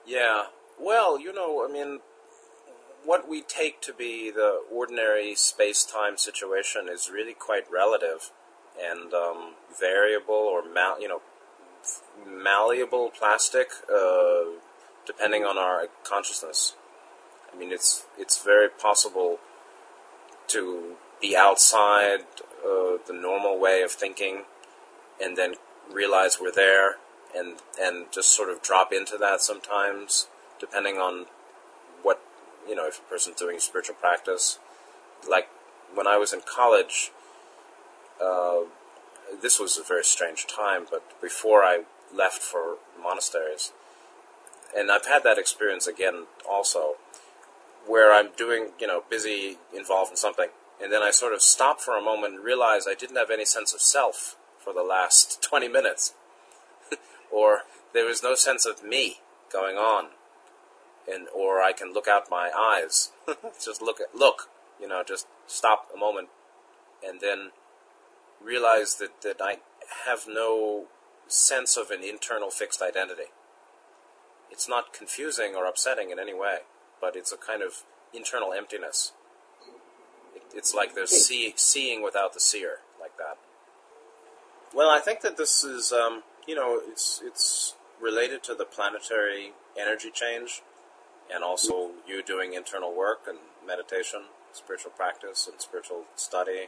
Yeah. Well, I mean, what we take to be the ordinary space-time situation is really quite relative and variable or malleable plastic, depending on our consciousness. I mean, it's very possible to be outside the normal way of thinking and then realize we're there and just sort of drop into that sometimes, depending on what, if a person's doing spiritual practice. Like when I was in college, uh, this was a very strange time, but before I left for monasteries, and I've had that experience again also, where I'm doing, busy, involved in something, and then I sort of stop for a moment and realize I didn't have any sense of self for the last 20 minutes, or there was no sense of me going on, or I can look out my eyes, just look, just stop a moment, and then realize that I have no sense of an internal fixed identity. It's not confusing or upsetting in any way, but it's a kind of internal emptiness. It's like there's seeing without the seer, like that. Well, I think that this is, it's related to the planetary energy change, and also you doing internal work and meditation, spiritual practice and spiritual study.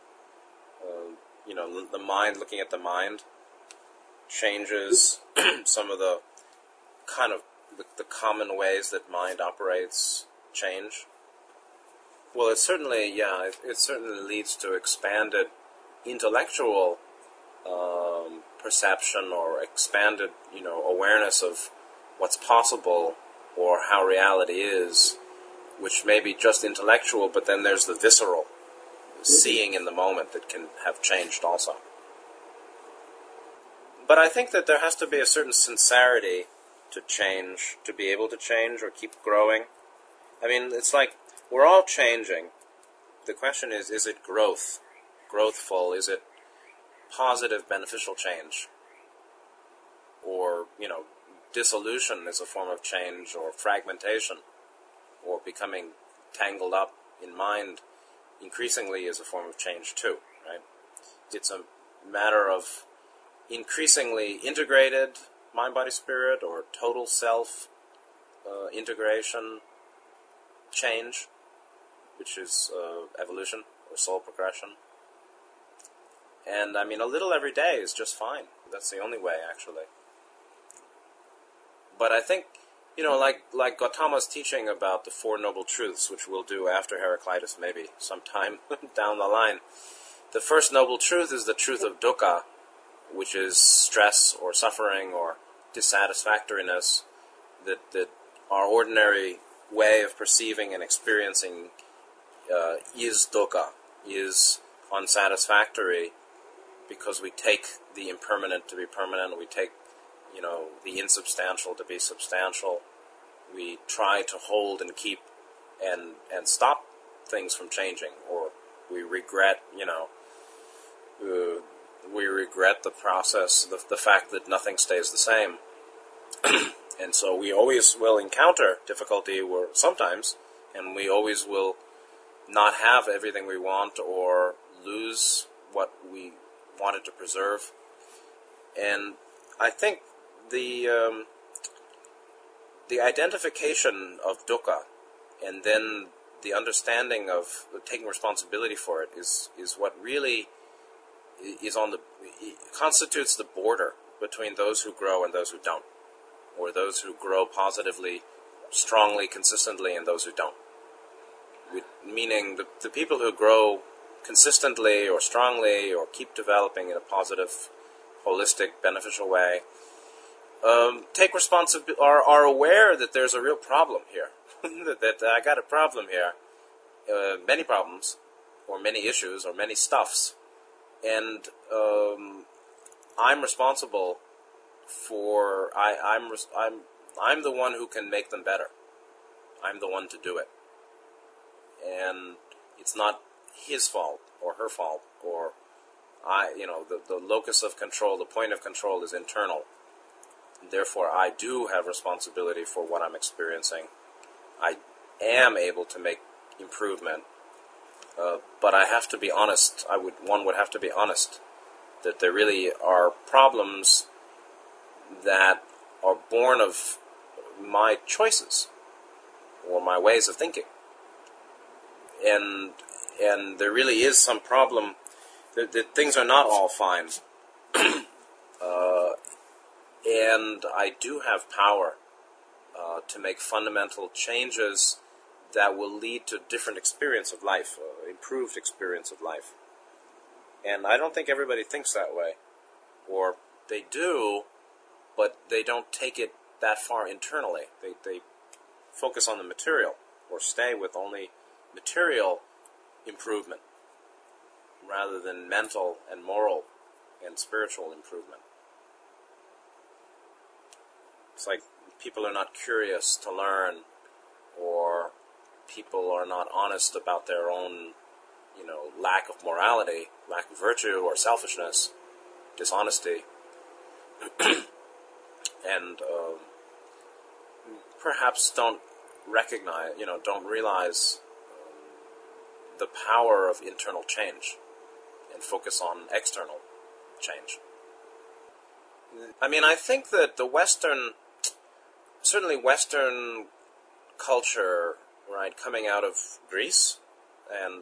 The mind, looking at the mind, changes some of the kind of the common ways that mind operates change. Well, it certainly, it certainly leads to expanded intellectual perception or expanded, awareness of what's possible or how reality is, which may be just intellectual, but then there's the visceral, seeing in the moment that can have changed also. But I think that there has to be a certain sincerity to change, to be able to change or keep growing. I mean, it's like we're all changing. The question is it growth? Growthful? Is it positive, beneficial change? Or, dissolution is a form of change, or fragmentation, or becoming tangled up in mind increasingly is a form of change too, right? It's a matter of increasingly integrated mind, body, spirit, or total self integration change, which is evolution or soul progression. And I mean, a little every day is just fine. That's the only way, actually. But I think, like Gautama's teaching about the Four Noble Truths, which we'll do after Heraclitus maybe sometime down the line. The first noble truth is the truth of dukkha, which is stress or suffering or dissatisfactoriness, that our ordinary way of perceiving and experiencing is dukkha, is unsatisfactory, because we take the impermanent to be permanent, we take, the insubstantial to be substantial. We try to hold and keep and stop things from changing, or we regret, we regret the process, the fact that nothing stays the same. And so we always will encounter difficulty sometimes, and we always will not have everything we want or lose what we wanted to preserve. And I think the identification of dukkha and then the understanding of taking responsibility for it is what really is constitutes the border between those who grow and those who don't, or those who grow positively, strongly, consistently, and those who don't. Meaning the people who grow consistently or strongly or keep developing in a positive, holistic, beneficial way, take responsibility, are aware that there's a real problem here, that I got a problem here, many problems, or many issues, or many stuffs, and I'm responsible for. I'm the one who can make them better. I'm the one to do it, and it's not his fault or her fault, or the locus of control, the point of control is internal. Therefore, I do have responsibility for what I'm experiencing. I am able to make improvement, but I have to be honest. One would have to be honest that there really are problems that are born of my choices or my ways of thinking, and there really is some problem that things are not all fine, and I do have power to make fundamental changes that will lead to different experience of life, improved experience of life. And I don't think everybody thinks that way, or they do, but they don't take it that far internally. They focus on the material, or stay with only material improvement, rather than mental and moral and spiritual improvement. It's like people are not curious to learn, or people are not honest about their own, lack of morality, lack of virtue, or selfishness, dishonesty, and perhaps don't realize the power of internal change, and focus on external change. I mean, I think that certainly Western culture, right, coming out of Greece and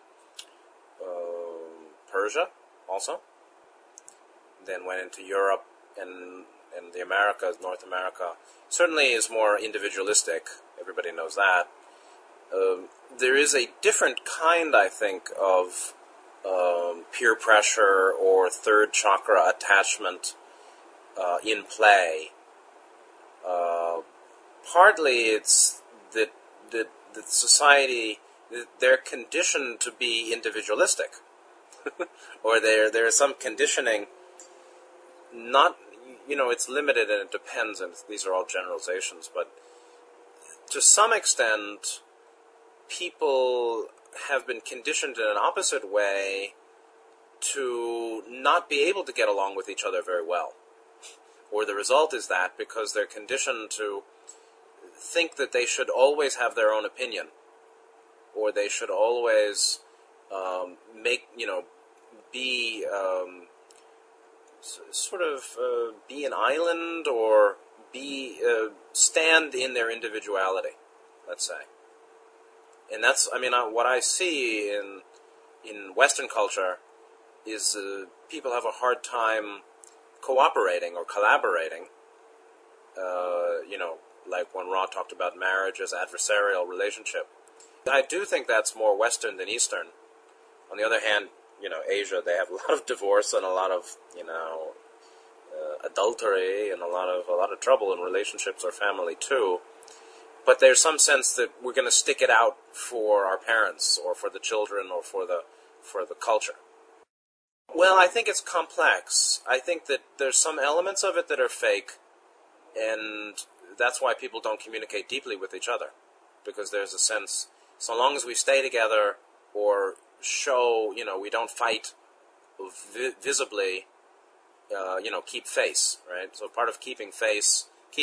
Persia also, then went into Europe and the Americas, North America, certainly is more individualistic. Everybody knows that. There is a different kind, I think, of peer pressure or third chakra attachment in play. Partly it's that society, they're conditioned to be individualistic, or there is some conditioning. Not, it's limited and it depends, and these are all generalizations, but to some extent, people have been conditioned in an opposite way to not be able to get along with each other very well. Or the result is that because they're conditioned to think that they should always have their own opinion, or they should always be be an island, or stand in their individuality, let's say. And that's, what I see in Western culture is people have a hard time cooperating or collaborating. Like when Ra talked about marriage as adversarial relationship. I do think that's more Western than Eastern. On the other hand, Asia, they have a lot of divorce and a lot of, adultery and a lot of trouble in relationships or family too. But there's some sense that we're going to stick it out for our parents or for the children or for the culture. Well, I think it's complex. I think that there's some elements of it that are fake, and that's why people don't communicate deeply with each other. Because there's a sense, so long as we stay together or show, we don't fight visibly, keep face, right? So part of keeping face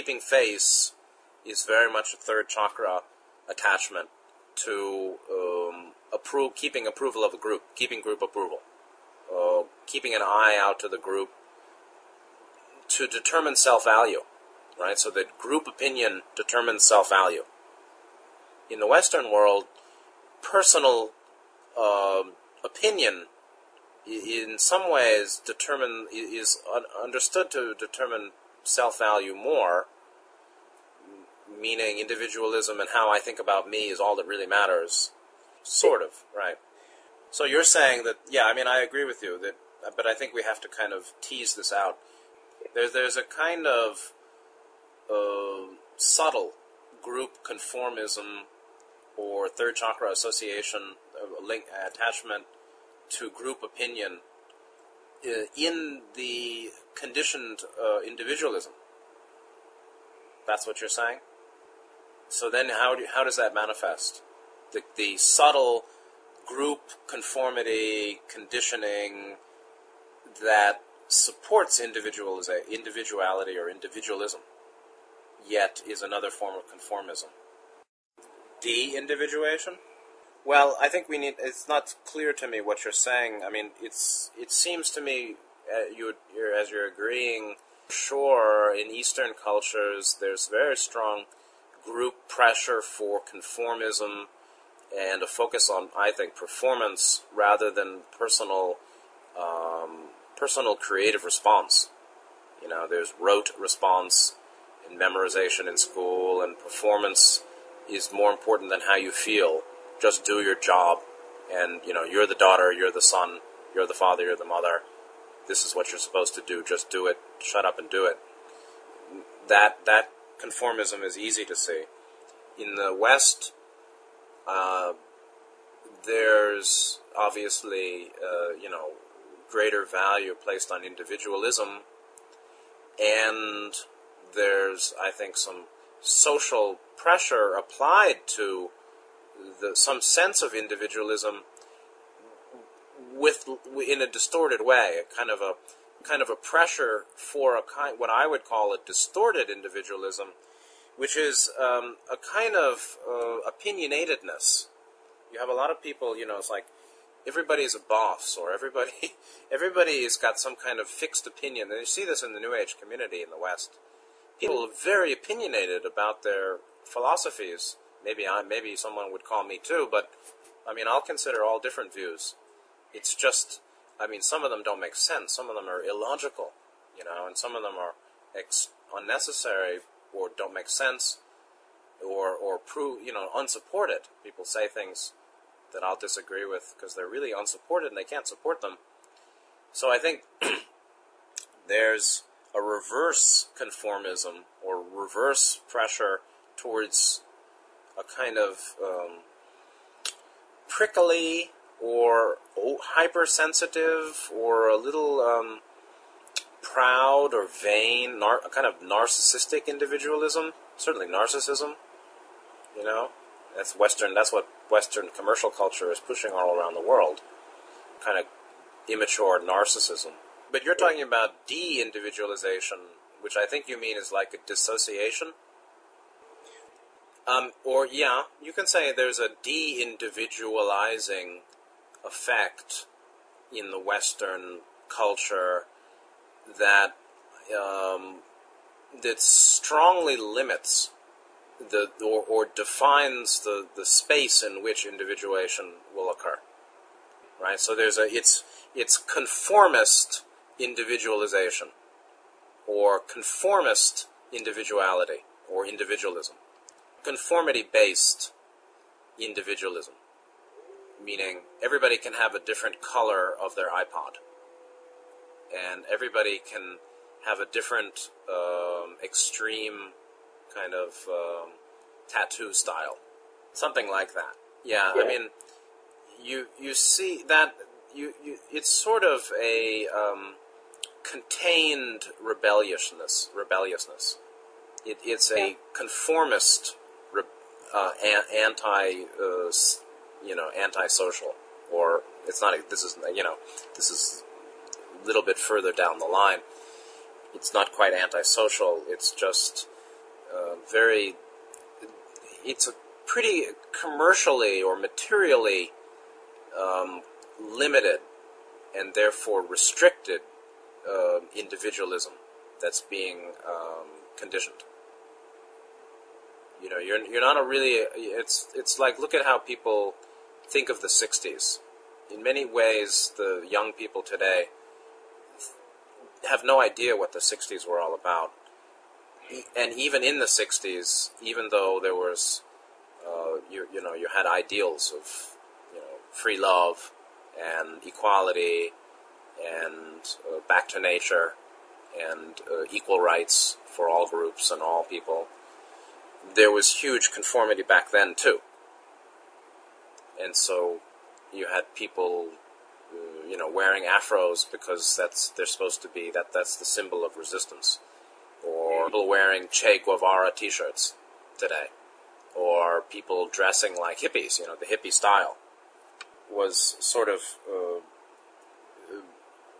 is very much a third chakra attachment to keeping approval of a group, keeping group approval, keeping an eye out to the group to determine self-value, right? So that group opinion determines self-value. In the Western world, personal opinion in some ways is understood to determine self-value more, meaning individualism and how I think about me is all that really matters, sort of, right? So you're saying that, I agree with you, but I think we have to kind of tease this out. There's a kind of subtle group conformism or third chakra association, attachment to group opinion in the conditioned individualism. That's what you're saying? So then how does that manifest? The subtle group conformity conditioning that supports individuality or individualism, yet is another form of conformism. De-individuation? Well, I think it's not clear to me what you're saying. I mean, it seems to me, as you're agreeing, sure, in Eastern cultures, there's very strong group pressure for conformism and a focus on, I think, performance rather than personal creative response. There's rote response and memorization in school, and performance is more important than how you feel. Just do your job, and you're the daughter, you're the son, you're the father, you're the mother. This is what you're supposed to do. Just do it. Shut up and do it. That conformism is easy to see. In the West, there's obviously greater value placed on individualism, and there's, I think, some social pressure applied to some sense of individualism in a distorted way, a kind of a pressure for what I would call a distorted individualism, which is a kind of opinionatedness. You have a lot of people, it's like everybody's a boss, or everybody's got some kind of fixed opinion. And you see this in the New Age community in the West. People are very opinionated about their philosophies. Maybe someone would call me too, but I'll consider all different views. It's just, some of them don't make sense. Some of them are illogical, and some of them are unnecessary or don't make sense, or prove, unsupported. People say things that I'll disagree with because they're really unsupported and they can't support them. So I think there's a reverse conformism or reverse pressure towards a kind of prickly or hypersensitive or a little proud or vain, a kind of narcissistic individualism, certainly narcissism, That's what Western commercial culture is pushing all around the world, kind of immature narcissism. But you're talking about de-individualization, which I think you mean is like a dissociation. You can say there's a de-individualizing effect in the Western culture that strongly limits or defines the space in which individuation will occur. Right? So it's conformist individualization, or conformist individuality, or individualism. Conformity-based individualism, meaning everybody can have a different color of their iPod, and everybody can have a different extreme kind of tattoo style, something like that. Yeah, you see that it's sort of a contained rebelliousness. It's a conformist, antisocial, or it's not. This is a little bit further down the line. It's not quite antisocial. It's just it's a pretty commercially or materially limited and therefore restricted individualism that's being conditioned. You're not a really. It's like, look at how people think of the 60s. In many ways, the young people today have no idea what the 60s were all about. And even in the 60s, even though there was, you had ideals of, free love and equality and back to nature and equal rights for all groups and all people, there was huge conformity back then too. And so you had people, wearing afros because they're supposed to be, that's the symbol of resistance. Or people wearing Che Guevara t-shirts today. Or people dressing like hippies, the hippie style was sort of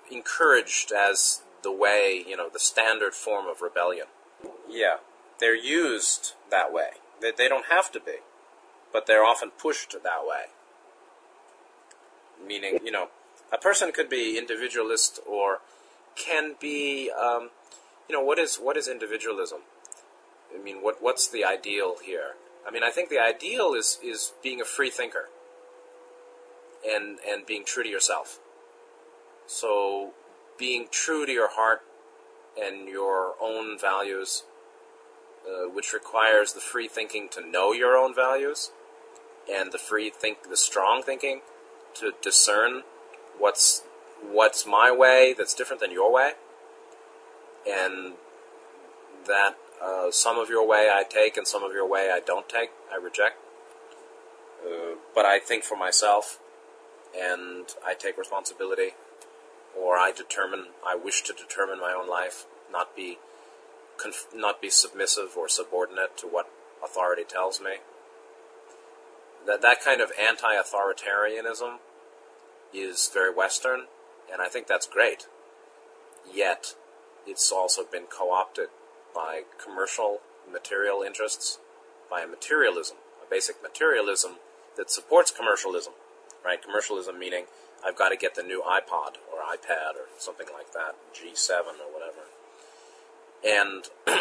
encouraged as the way, the standard form of rebellion. Yeah, they're used that way. They don't have to be, but they're often pushed that way. Meaning, a person could be individualist or can be, what is individualism? I mean, what's the ideal here? I mean, I think the ideal is being a free thinker and being true to yourself. So, being true to your heart and your own values, which requires the free thinking to know your own values, and the strong thinking to discern what's my way that's different than your way, and that some of your way I take and some of your way I don't take, I reject. But I think for myself, and I take responsibility, or I wish to determine my own life, not be submissive or subordinate to what authority tells me. That kind of anti-authoritarianism is very Western, and I think that's great. Yet, it's also been co-opted by commercial material interests, by a materialism, a basic materialism that supports commercialism, right? Commercialism meaning I've got to get the new iPod or iPad or something like that, G7 or whatever. And,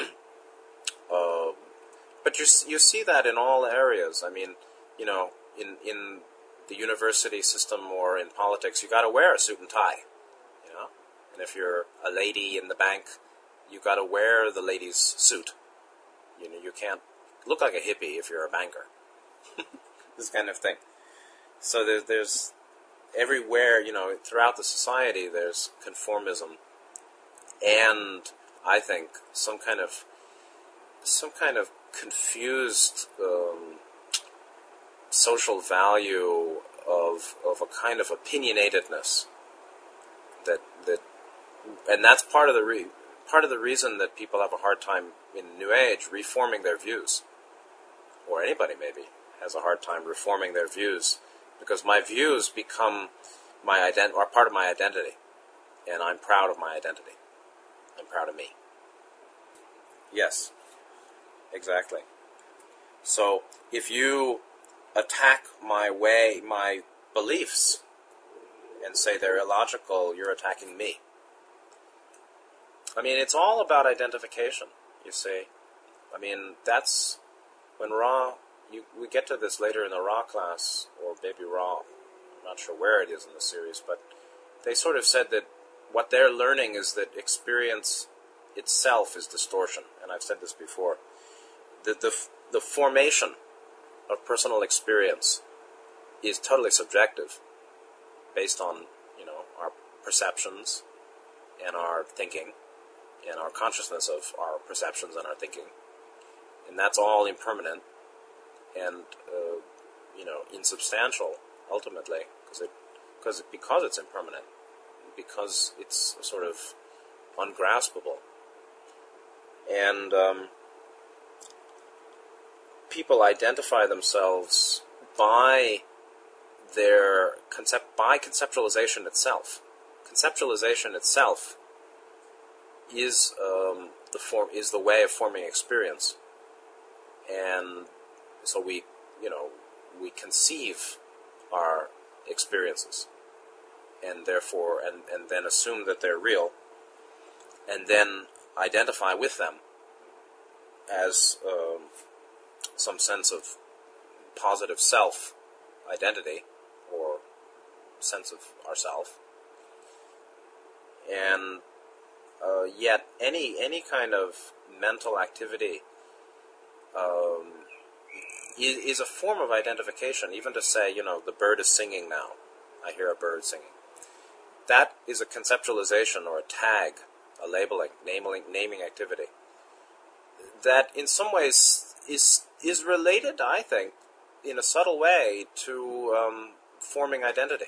but you see that in all areas. I mean, in the university system or in politics, you got to wear a suit and tie, And if you're a lady in the bank, you got to wear the lady's suit. You can't look like a hippie if you're a banker. This kind of thing. So there's everywhere, throughout the society, there's conformism, and I think some kind of confused social value of a kind of opinionatedness that and that's part of the reason that people have a hard time in New Age reforming their views, or anybody maybe has a hard time reforming their views, because my views become are part of my identity, and I'm proud of my identity. I'm proud of me. Yes, exactly. So if you attack my beliefs, and say they're illogical, you're attacking me. I mean, it's all about identification, you see. I mean, that's when we get to this later in the Ra class, or Baby Ra, I'm not sure where it is in the series, but they sort of said that what they're learning is that experience itself is distortion, and I've said this before. The formation of personal experience is totally subjective, based on, our perceptions and our thinking, and our consciousness of our perceptions and our thinking. And that's all impermanent and, insubstantial, ultimately, because it's impermanent, because it's sort of ungraspable. And people identify themselves by their conceptualization itself. Conceptualization itself is the way of forming experience, and so we conceive our experiences, and therefore and then assume that they're real, and then identify with them as some sense of positive self identity or sense of ourself, and yet any kind of mental activity is a form of identification. Even to say, the bird is singing now, I hear a bird singing. That is a conceptualization or a tag, a labeling, naming activity that in some ways is related, I think, in a subtle way to forming identity.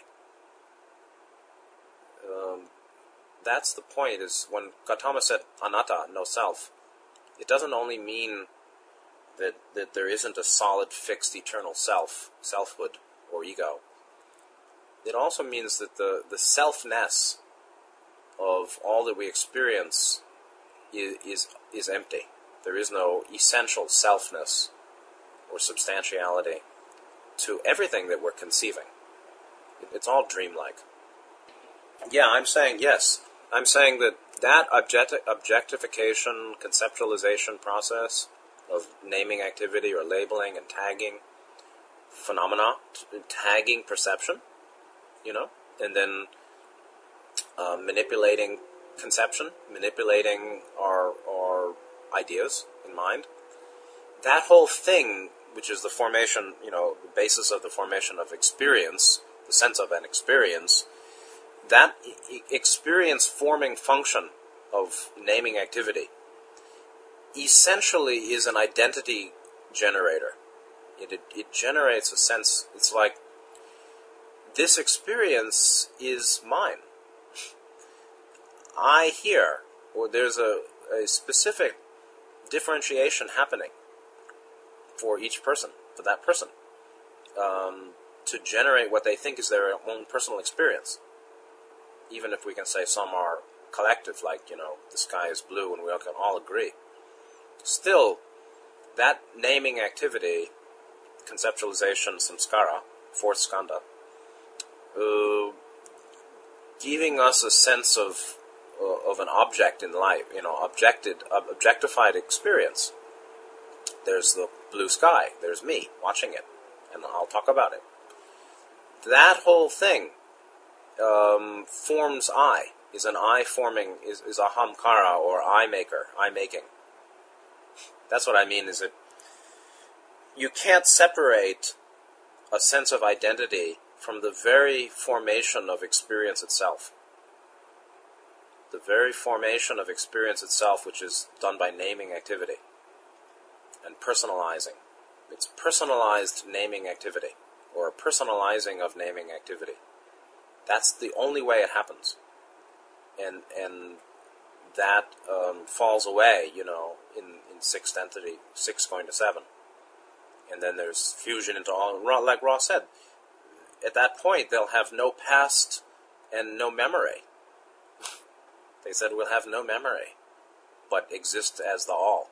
That's the point, is when Gautama said anatta, no self, it doesn't only mean that there isn't a solid, fixed, eternal selfhood, or ego. It also means that the selfness of all that we experience is empty. There is no essential selfness or substantiality to everything that we're conceiving. It's all dreamlike. Yeah, I'm saying yes. I'm saying that objectification, conceptualization process of naming activity or labeling and tagging phenomena, tagging perception, and then manipulating conception, manipulating our ideas in mind. That whole thing, which is the formation, the basis of the formation of experience, the sense of an experience, that experience-forming function of naming activity essentially is an identity generator. It generates a sense. It's like, this experience is mine. I hear, or there's a specific differentiation happening for each person, for that person, to generate what they think is their own personal experience. Even if we can say some are collective, like, the sky is blue, and we can all agree. Still, that naming activity, conceptualization, samskara, fourth skandha, giving us a sense of an object in life, objectified experience. There's the blue sky, there's me watching it, and I'll talk about it. That whole thing forms I, is an I forming, is ahamkara, or I maker, I making. That's what I mean, is that you can't separate a sense of identity from the very formation of experience itself. The very formation of experience itself, which is done by naming activity and personalizing. It's personalized naming activity, or a personalizing of naming activity. That's the only way it happens. And that falls away, in sixth entity, 6 going to 7. And then there's fusion into all, like Ross said. At that point, they'll have no past and no memory. They said we'll have no memory, but exist as the all.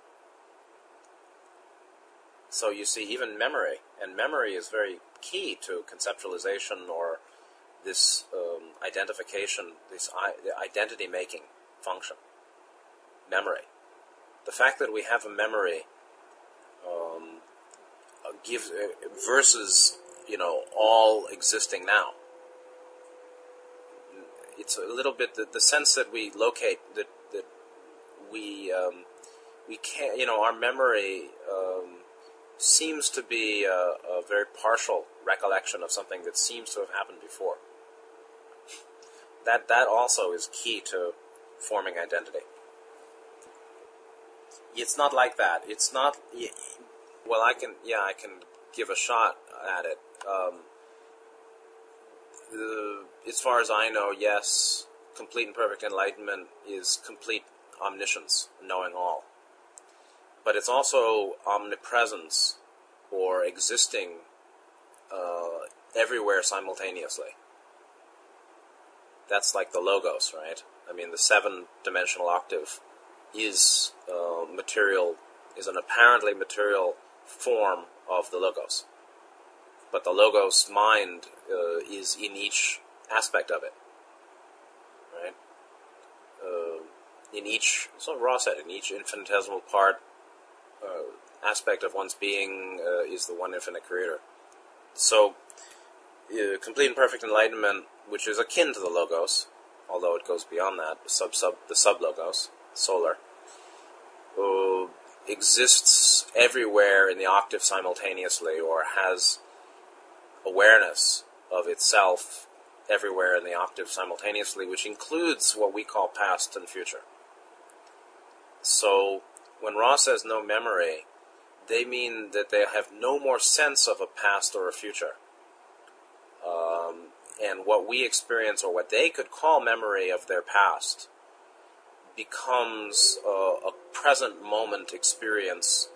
So you see, even memory, and memory is very key to conceptualization, or this identification, the identity-making function. Memory. The fact that we have a memory gives versus all existing now. It's a little bit the sense that we locate that we can't, our memory seems to be a very partial recollection of something that seems to have happened before. That also is key to forming identity. It's not like that. It's not. Well, I can give a shot at it. As far as I know, yes, complete and perfect enlightenment is complete omniscience, knowing all. But it's also omnipresence, or existing everywhere simultaneously. That's like the logos, right? I mean, the 7-dimensional octave is material, is an apparently material form of the logos. But the logos mind is in each aspect of it, right? In each, so Ross said, in each infinitesimal part, aspect of one's being is the one infinite creator. So, complete and perfect enlightenment, which is akin to the logos, although it goes beyond that, the sub-logos, solar, exists everywhere in the octave simultaneously, or has awareness of itself everywhere in the octave simultaneously, which includes what we call past and future. So, when Ross says no memory, they mean that they have no more sense of a past or a future. And what we experience, or what they could call memory of their past, becomes a present moment experience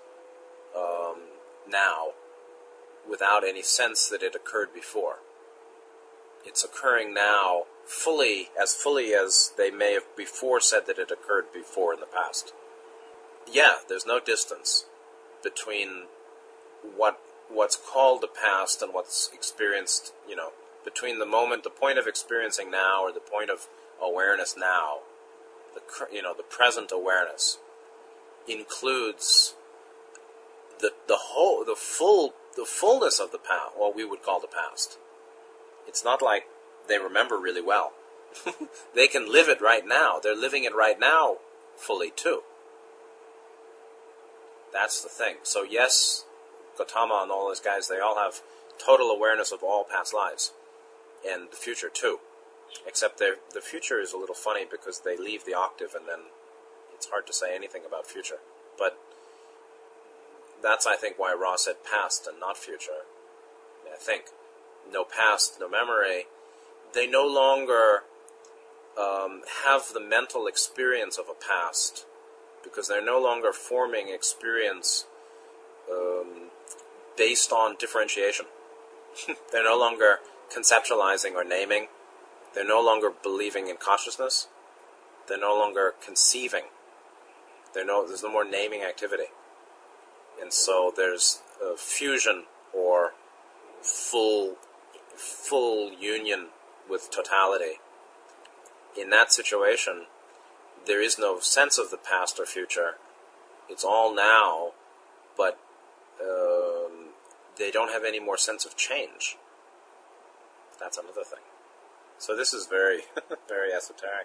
now, without any sense that it occurred before. It's occurring now fully as they may have before said that it occurred before in the past. Yeah, there's no distance between what's called the past and what's experienced, between the point of experiencing now, or the point of awareness now, the present awareness includes the fullness of the past, what we would call the past. It's not like they remember really well. They can live it right now. They're living it right now fully too. That's the thing. So yes, Gautama and all those guys, they all have total awareness of all past lives, and the future too. Except the future is a little funny because they leave the octave and then it's hard to say anything about future. But that's, I think, why Ra said past and not future. I think no past, no memory. They no longer have the mental experience of a past because they're no longer forming experience based on differentiation. They're no longer conceptualizing or naming. They're no longer believing in consciousness. They're no longer conceiving. There's no more naming activity. And so there's a fusion or full union with totality. In that situation, there is no sense of the past or future. It's all now, but they don't have any more sense of change. That's another thing. So this is very, very esoteric.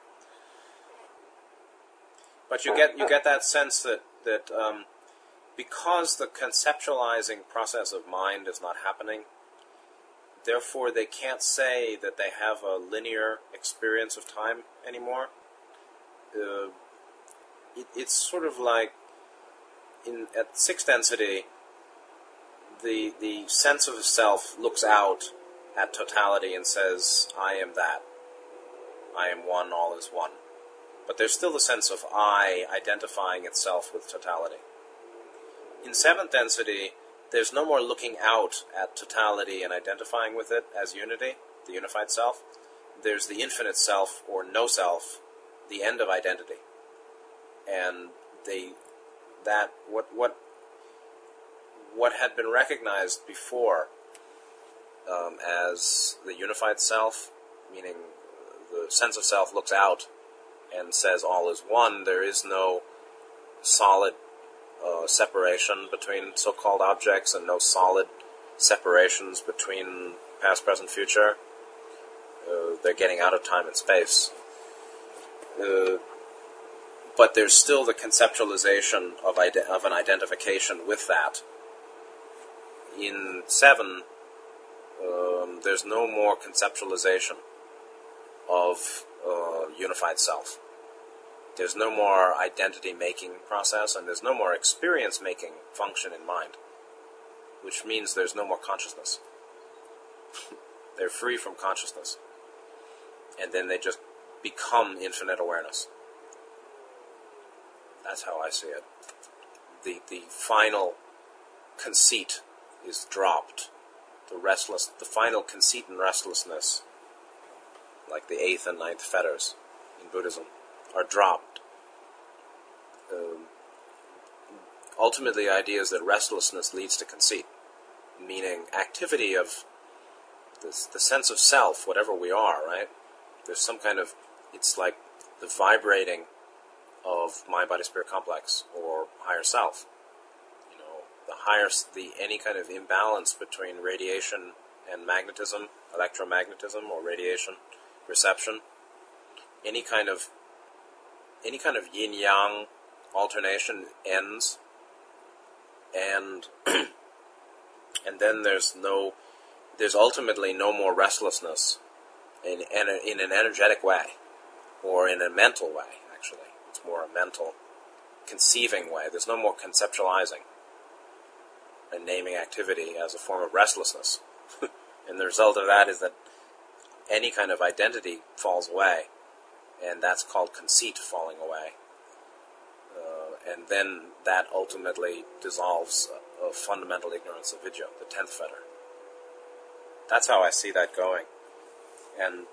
But you get that sense that because the conceptualizing process of mind is not happening, therefore they can't say that they have a linear experience of time anymore. It's sort of like at sixth density, the sense of self looks out at totality and says, I am that. I am one, all is one. But there's still the sense of I identifying itself with totality. In seventh density, there's no more looking out at totality and identifying with it as unity, the unified self. There's the infinite self, or no self, the end of identity. And what had been recognized before as the unified self, meaning the sense of self looks out and says all is one, there is no solid separation between so-called objects and no solid separations between past, present, future. They're getting out of time and space. But there's still the conceptualization of an identification with that. In 7, there's no more conceptualization of unified self. There's no more identity-making process, and there's no more experience-making function in mind, which means there's no more consciousness. They're free from consciousness. And then they just become infinite awareness. That's how I see it. The final conceit is dropped. The final conceit and restlessness, like the 8th and 9th fetters in Buddhism, are dropped. Ultimately, the idea is that restlessness leads to conceit, meaning activity of the sense of self, whatever we are, right? There's some kind of, it's like the vibrating of mind-body-spirit complex, or higher self. Any kind of imbalance between radiation and magnetism, electromagnetism, or radiation reception, any kind of yin-yang alternation ends, and and then there's ultimately no more restlessness in an energetic way, or in a mental way. Actually, it's more a mental, conceiving way. There's no more conceptualizing and naming activity as a form of restlessness. And the result of that is that any kind of identity falls away, and that's called conceit falling away. And then that ultimately dissolves a fundamental ignorance of Vidya, the 10th fetter. That's how I see that going. And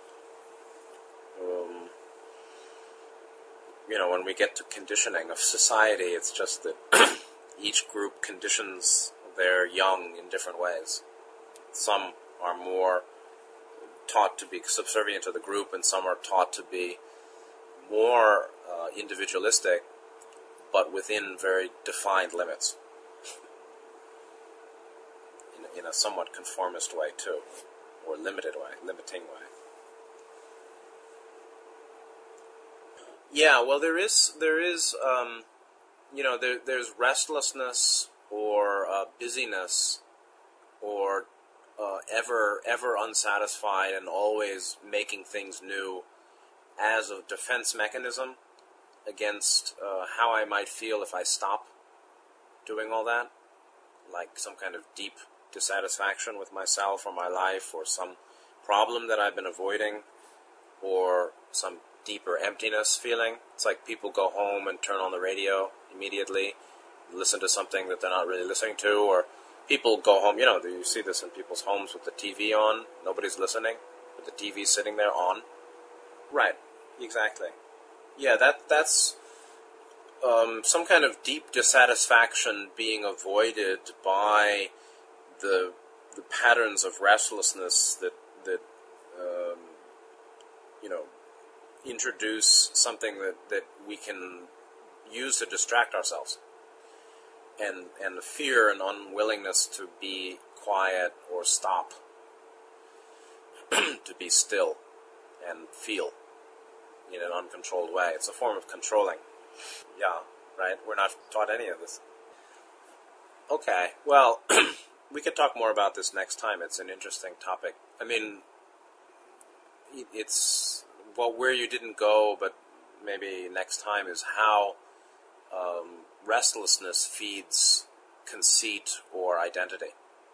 when we get to conditioning of society, it's just that each group conditions their young in different ways. Some are more taught to be subservient to the group, and some are taught to be more individualistic, but within very defined limits, in a somewhat conformist way too, or limiting way. Yeah, well, there's restlessness or busyness or ever unsatisfied and always making things new as a defense mechanism against how I might feel if I stop doing all that, like some kind of deep dissatisfaction with myself or my life, or some problem that I've been avoiding, or some deeper emptiness feeling. It's like people go home and turn on the radio immediately, listen to something that they're not really listening to, or people go home, you see this in people's homes with the TV on, nobody's listening, but the TV's sitting there on. Right, exactly. Yeah, that's some kind of deep dissatisfaction being avoided by the patterns of restlessness that introduce something that we can use to distract ourselves, and the fear and unwillingness to be quiet or stop, to be still and feel in an uncontrolled way. It's a form of controlling. Yeah, right? We're not taught any of this. Okay, well, we could talk more about this next time. It's an interesting topic. I mean, it's where you didn't go, but maybe next time, is how restlessness feeds conceit or identity.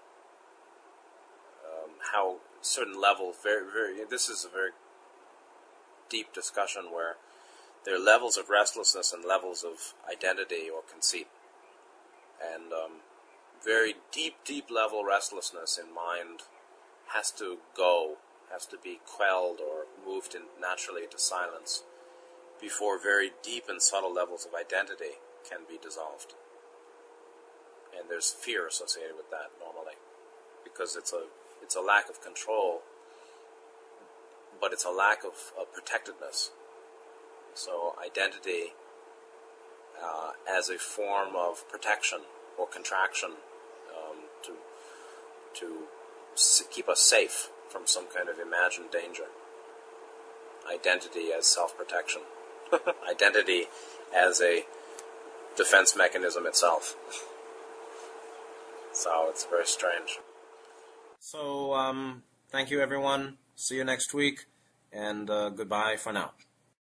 How certain levels, this is a very deep discussion where there are levels of restlessness and levels of identity or conceit. And very deep level restlessness in mind has to be quelled or moved naturally to silence before very deep and subtle levels of identity can be dissolved. And there's fear associated with that normally, because it's a lack of control, but it's a lack of protectedness. So identity as a form of protection or contraction, to keep us safe from some kind of imagined danger. Identity as self-protection. Identity as a defense mechanism itself. So it's very strange. So thank you, everyone. See you next week, and goodbye for now.